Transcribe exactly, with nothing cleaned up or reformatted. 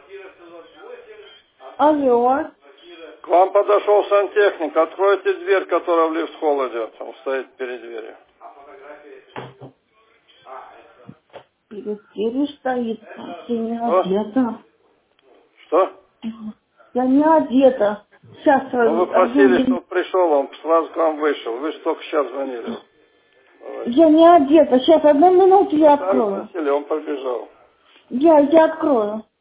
Алло. К вам подошел сантехник. Откройте дверь, которая в лифт-холл идет. Он стоит перед дверью. Перед дверью стоит. Я не Что? одета. Что? Я не одета. Сейчас Ну, вы одну просили, минуту. чтобы пришел, он сразу к вам вышел. Вы же только сейчас звонили. Я не одета. Сейчас одну минуту я Сами открою. просили, он побежал. Я, я открою.